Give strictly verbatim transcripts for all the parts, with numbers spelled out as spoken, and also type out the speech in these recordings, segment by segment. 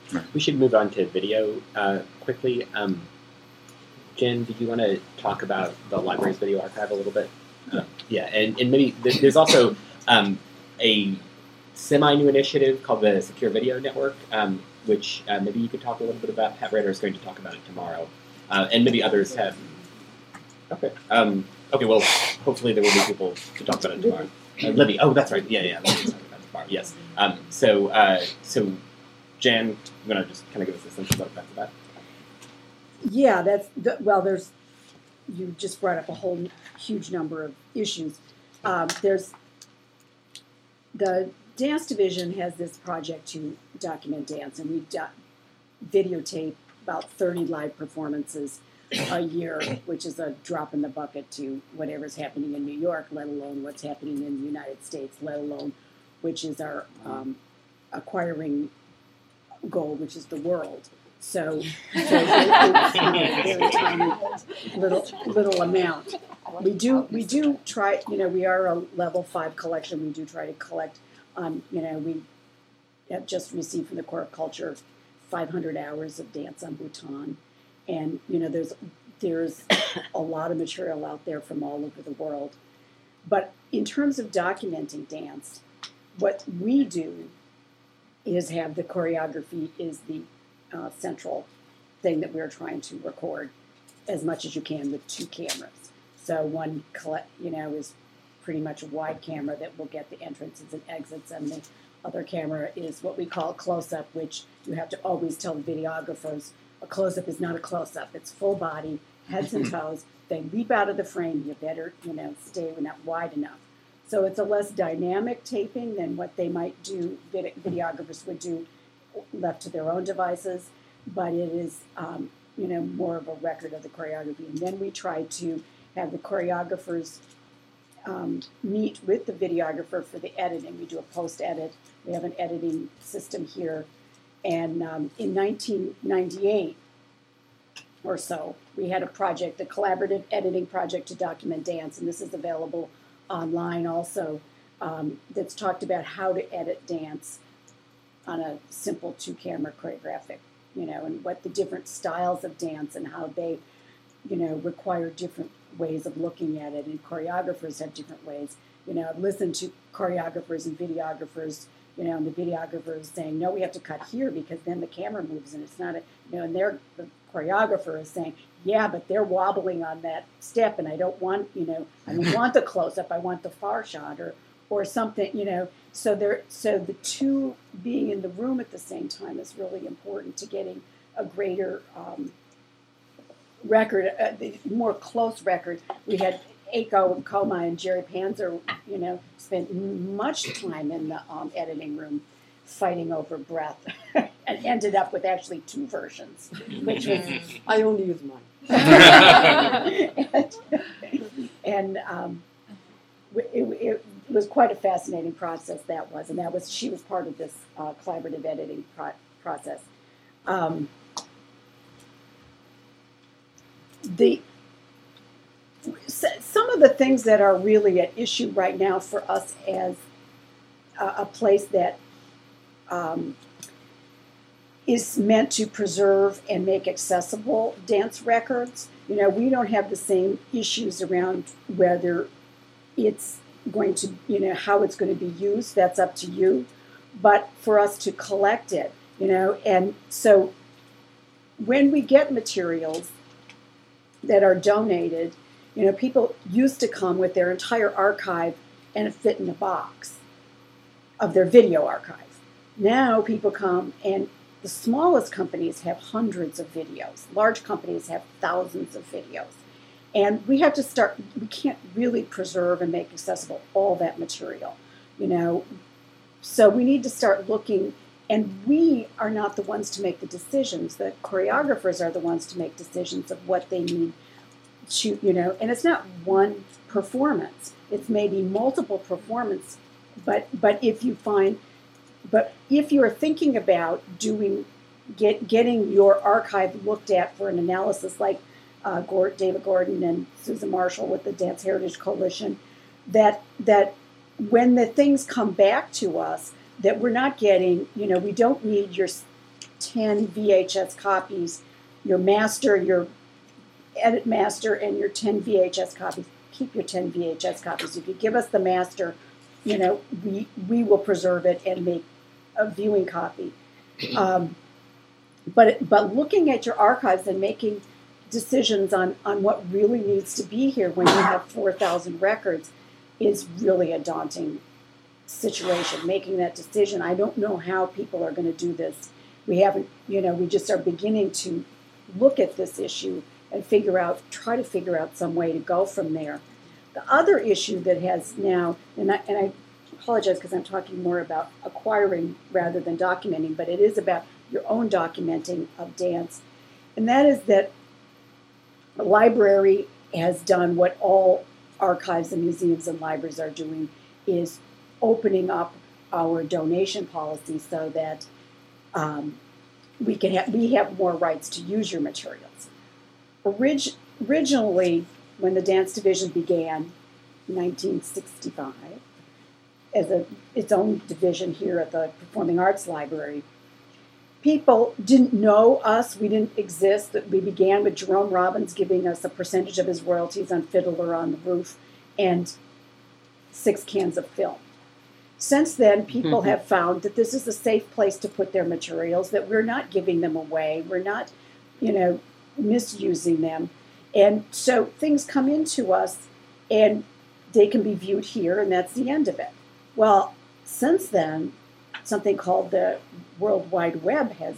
We should move on to video uh, quickly. Um, Jen, did you want to talk about the library's video archive a little bit? Uh, yeah, and, and maybe th- there's also um, a semi-new initiative called the Secure Video Network, um, which uh, maybe you could talk a little bit about. Pat Rader is going to talk about it tomorrow, uh, and maybe others have. Okay. Um, okay. Well, hopefully there will be people to talk about it tomorrow. Uh, Libby. Oh, that's right. Yeah, yeah. Libby's talking about it tomorrow. Yes. Um, so, uh, so, Jan, you want to just kind of give us a sense of what that's about? Yeah, that's the, well. There's you just brought up a whole huge number of issues. Um, there's the dance division has this project to document dance, and we do, videotape about thirty live performances a year, which is a drop in the bucket to whatever's happening in New York, let alone what's happening in the United States, let alone which is our um, acquiring goal, which is the world. So, so it, it's you know, a very tiny little little amount. We do we do try. You know, we are a level five collection. We do try to collect. Um, you know, we have just received from the Corps of Culture five hundred hours of dance on Bhutan, and you know, there's there's a lot of material out there from all over the world. But in terms of documenting dance, what we do is have the choreography is the Uh, central thing that we're trying to record as much as you can with two cameras. So one, you know, is pretty much a wide camera that will get the entrances and exits, and the other camera is what we call close-up, which you have to always tell the videographers a close-up is not a close-up. It's full body, heads and toes. They leap out of the frame. You better, you know, stay not wide enough. So it's a less dynamic taping than what they might do, vid- videographers would do left to their own devices, but it is, um, you know, more of a record of the choreography. And then we try to have the choreographers um, meet with the videographer for the editing. We do a post-edit. We have an editing system here. And um, in nineteen ninety-eight or so, we had a project, the Collaborative Editing Project to Document Dance, and this is available online also, um, that's talked about how to edit dance on a simple two-camera choreographic, you know, and what the different styles of dance and how they, you know, require different ways of looking at it, and choreographers have different ways. You know, I've listened to choreographers and videographers, you know, and the videographers saying, no, we have to cut here because then the camera moves and it's not a, you know, and their the choreographer is saying, yeah, but they're wobbling on that step and I don't want, you know, I don't want the close-up, I want the far shot or or something, you know. So there, so the two being in the room at the same time is really important to getting a greater um, record, a more close record. We had Aiko Koma and Jerry Panzer, you know, spent much time in the um, editing room fighting over breath, and ended up with actually two versions, which was I only use mine. and, and um, it, it was quite a fascinating process that was, and that was she was part of this uh, collaborative editing pro- process. Um, the some of the things that are really at issue right now for us as a, a place that um, is meant to preserve and make accessible dance records. You know, we don't have the same issues around whether it's going to, you know, how it's going to be used, that's up to you. But for us to collect it, you know, and so when we get materials that are donated, you know, people used to come with their entire archive and it fit in a box of their video archive. Now people come and the smallest companies have hundreds of videos. Large companies have thousands of videos. And we have to start, we can't really preserve and make accessible all that material, you know. So we need to start looking, and we are not the ones to make the decisions. The choreographers are the ones to make decisions of what they need to, you know, and it's not one performance. It's maybe multiple performance, but but if you find, but if you're thinking about doing, get getting your archive looked at for an analysis like Uh, David Gordon and Susan Marshall with the Dance Heritage Coalition, that that when the things come back to us, that we're not getting, you know, we don't need your ten V H S copies, your master, your edit master, and your ten V H S copies. Keep your ten V H S copies. If you give us the master, you know, we we will preserve it and make a viewing copy. Um, but but looking at your archives and making decisions on, on what really needs to be here when you have four thousand records is really a daunting situation. Making that decision, I don't know how people are going to do this. We haven't, you know, we just are beginning to look at this issue and figure out, try to figure out some way to go from there. The other issue that has now, and I, and I apologize because I'm talking more about acquiring rather than documenting, but it is about your own documenting of dance, and that is that the library has done what all archives and museums and libraries are doing, is opening up our donation policy so that um, we can have, we have more rights to use your materials. Orig- originally, when the dance division began, nineteen sixty-five, as a its own division here at the Performing Arts Library, people didn't know us. We didn't exist. We began with Jerome Robbins giving us a percentage of his royalties on Fiddler on the Roof and six cans of film. Since then, people mm-hmm. have found that this is a safe place to put their materials, that we're not giving them away. We're not, you know, misusing them. And so things come into us and they can be viewed here, and that's the end of it. Well, since then, something called the World Wide Web has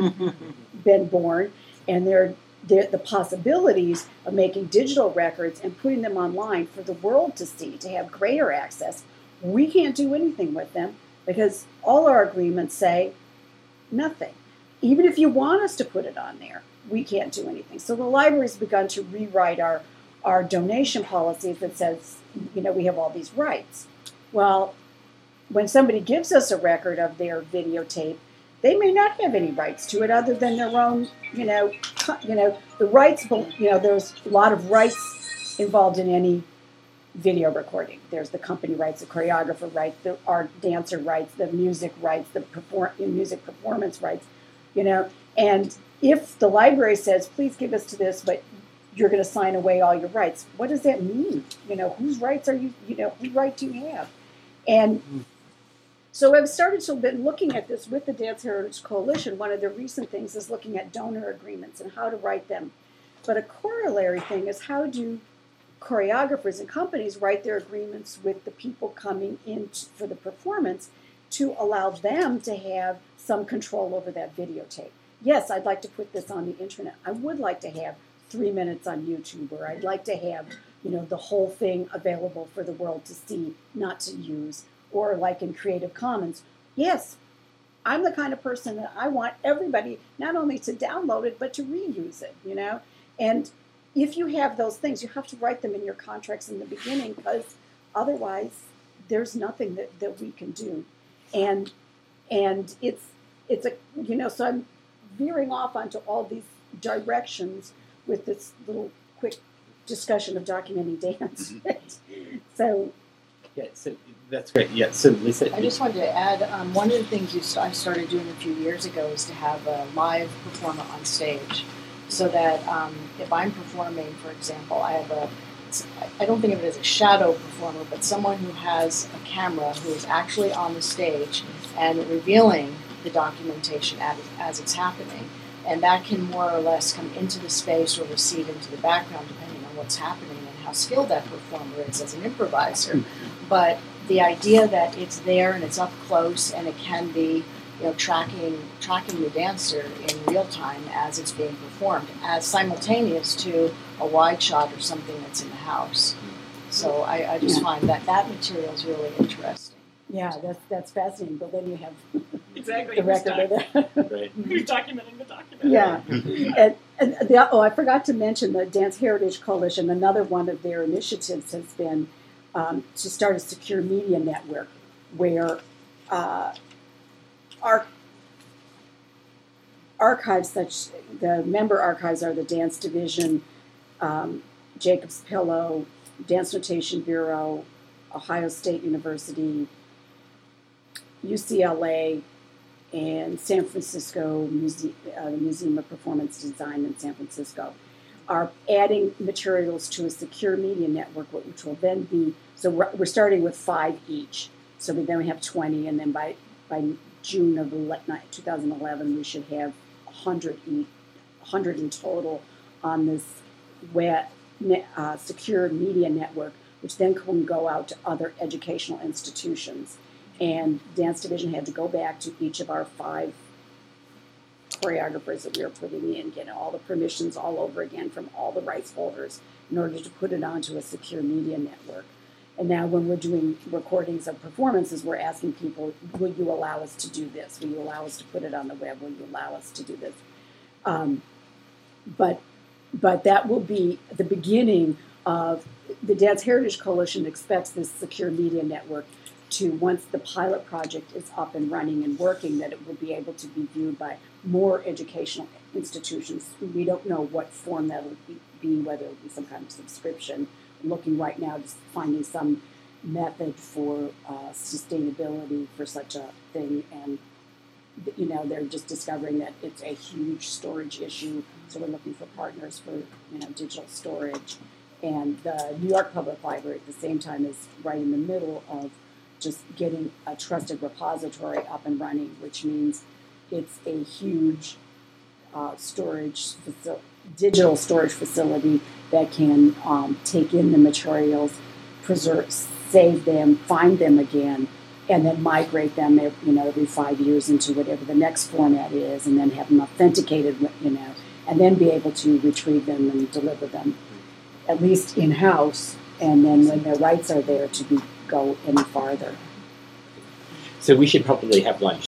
been born, and there, there the possibilities of making digital records and putting them online for the world to see, to have greater access. We can't do anything with them because all our agreements say nothing. Even if you want us to put it on there, we can't do anything. So the library's begun to rewrite our, our donation policies that says, you know, we have all these rights. Well, when somebody gives us a record of their videotape, they may not have any rights to it other than their own, you know, you know, the rights, you know, there's a lot of rights involved in any video recording. There's the company rights, the choreographer rights, the art dancer rights, the music rights, the perform music performance rights, you know. And if the library says, please give us to this, but you're going to sign away all your rights, what does that mean? You know, whose rights are you, you know, whose right do you have? And so I've started to been looking at this with the Dance Heritage Coalition. One of the recent things is looking at donor agreements and how to write them. But a corollary thing is, how do choreographers and companies write their agreements with the people coming in for the performance to allow them to have some control over that videotape? Yes, I'd like to put this on the internet. I would like to have three minutes on YouTube, or I'd like to have, you know, the whole thing available for the world to see, not to use. Or like in Creative Commons, yes, I'm the kind of person that I want everybody not only to download it, but to reuse it, you know? And if you have those things, you have to write them in your contracts in the beginning, because otherwise there's nothing that, that we can do. And and it's, it's a, you know, so I'm veering off onto all these directions with this little quick discussion of documenting dance. So, yeah, so that's great. Yeah, so Lisa, I just wanted to add, um, one of the things you st- I started doing a few years ago is to have a live performer on stage, so that um, if I'm performing, for example, I have a, I don't think of it as a shadow performer, but someone who has a camera who is actually on the stage and revealing the documentation as, as it's happening. And that can more or less come into the space or recede into the background depending on what's happening and how skilled that performer is as an improviser. But the idea that it's there and it's up close and it can be, you know, tracking tracking the dancer in real time as it's being performed, as simultaneous to a wide shot or something that's in the house. So I, I just yeah. find that that material is really interesting. Yeah, that's that's fascinating. But then you have exactly the record of that. Right. Who's documenting the document? Yeah, and, and the, oh, I forgot to mention the Dance Heritage Coalition. Another one of their initiatives has been um, to start a secure media network where uh, our archives, such the member archives are the Dance Division, um, Jacob's Pillow, Dance Notation Bureau, Ohio State University, U C L A, and San Francisco Muse- uh, the Museum of Performance Design in San Francisco are adding materials to a secure media network, which will then be, so we're, we're starting with five each. So we, then we have twenty, and then by, by June of two thousand eleven, we should have one hundred, each, one hundred in total on this web, uh, secure media network, which then can go out to other educational institutions. And Dance Division had to go back to each of our five choreographers that we were putting in, get all the permissions all over again from all the rights holders in order to put it onto a secure media network. And now when we're doing recordings of performances, we're asking people, will you allow us to do this? Will you allow us to put it on the web? Will you allow us to do this? Um, but, but that will be the beginning of, the Dance Heritage Coalition expects this secure media network to, once the pilot project is up and running and working, that it will be able to be viewed by more educational institutions. We don't know what form that will be, be, whether it will be some kind of subscription. I'm looking right now, just finding some method for uh, sustainability for such a thing. And, you know, they're just discovering that it's a huge storage issue. So we're looking for partners for, you know, digital storage. And the New York Public Library at the same time is right in the middle of just getting a trusted repository up and running, which means it's a huge uh, storage faci- digital storage facility that can um, take in the materials, preserve, save them, find them again, and then migrate them, you know, every five years into whatever the next format is, and then have them authenticated, you know, and then be able to retrieve them and deliver them, at least in-house, and then when their rights are there to be, go any farther. So we should probably have lunch.